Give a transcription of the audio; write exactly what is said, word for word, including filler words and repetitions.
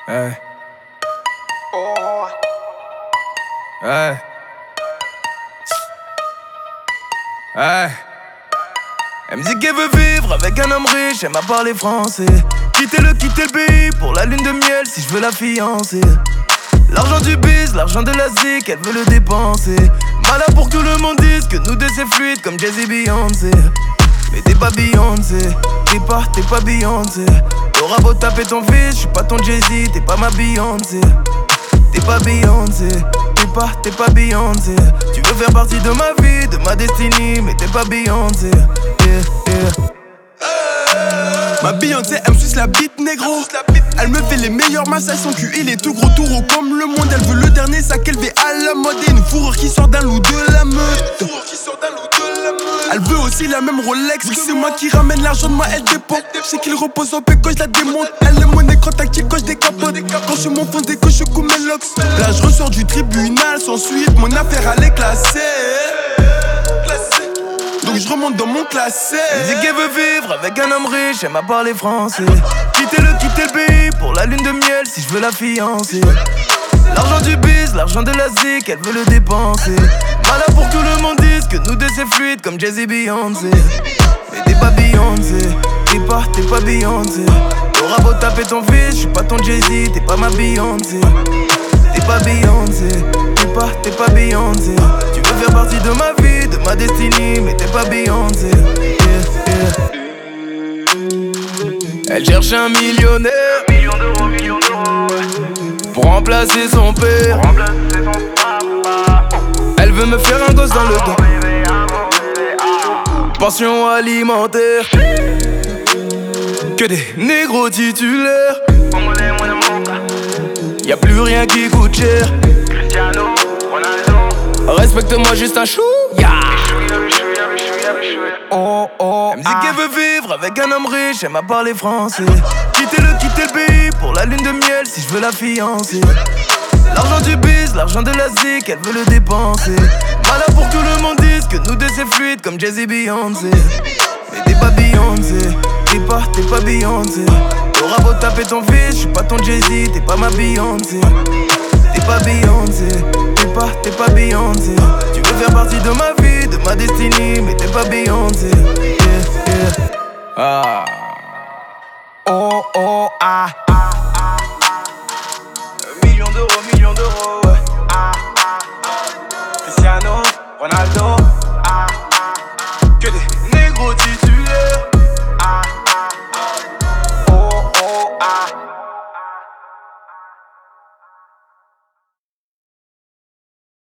Hey. Hey. Hey. Elle me dit qu'elle veut vivre avec un homme riche, elle m'a parlé français. Quitter-le, quitter le pays pour la lune de miel si je veux la fiancer. L'argent du biz, l'argent de la zik, elle veut le dépenser. Malade pour que tout le monde dise que nous deux c'est fluide comme Jay-Z Beyoncé. Mais t'es pas Beyoncé, t'es pas, t'es pas Beyoncé. T'auras beau taper ton fils, j'suis pas ton Jay-Z, t'es pas ma Beyoncé. T'es pas Beyoncé, t'es pas, t'es pas Beyoncé. Tu veux faire partie de ma vie, de ma destinée, mais t'es pas Beyoncé. Yeah, yeah. Ma Beyoncé, elle me suce la bite négro. Elle me fait les meilleurs massages, son cul il est tout gros, tout gros comme le monde. Elle veut le dernier sac élevé à la mode et une fourrure qui sort d'un loup de la meute. Elle veut aussi la même Rolex, vu que c'est moi qui ramène l'argent de moi, elle dépense. Je sais qu'il repose au bec quand je la démonte. Elle est mon écran tactile quand je décapote. Quand je m'enfonce dès que je coupe mes locks. Là je ressors du tribunal sans suite, mon affaire elle est classée. Donc je remonte dans mon classé. Elle dit qu'elle veut vivre avec un homme riche, elle m'a parlé français. Quitter-le, quitter le pays pour la lune de miel si je veux la fiancer. L'argent du biz, l'argent de la zik, elle veut le dépenser. Malade pour que tout le monde dise que nous deux c'est fluide comme Jay-Z Beyoncé. Mais t'es pas Beyoncé, t'es pas, t'es pas Beyoncé. T'auras beau taper ton fils, j'suis pas ton Jay-Z, t'es pas ma Beyoncé. T'es pas Beyoncé, t'es pas, t'es pas Beyoncé. Tu veux faire partie de ma vie, de ma destinée, mais t'es pas Beyoncé. Yeah, yeah. Elle cherche un millionnaire, Un million d'euros, million d'euros, ouais. pour remplacer son père. Pour remplacer son papa. Elle veut me faire un gosse dans le Ah, dos. mon bébé, ah, mon bébé, ah. Pension alimentaire. Que des négros titulaires. Congolais, mon amour. Y'a plus rien qui coûte cher. Cristiano Ronaldo. Respecte-moi juste un chou. Yeah. Chouïa, chouïa, chouïa, chouïa. Oh, oh, elle me dit qu'elle veut vivre avec un homme riche, elle m'a parlé français. Quitter-le, quitter le pays pour la lune de miel si je veux la fiancer. L'argent du biz, l'argent de la zik, elle veut le dépenser. Malade pour que tout le monde dise que nous deux c'est fluide comme Jay-Z Beyoncé. Mais t'es pas Beyoncé, t'es pas, t'es pas Beyoncé. T'auras beau taper ton fils, j'suis pas ton Jay-Z, t'es pas ma Beyoncé. T'es pas Beyoncé, t'es pas, t'es pas Beyoncé. Tu veux faire partie de ma vie, de ma destinée, mais t'es pas Beyoncé. Yeah, yeah. Ah.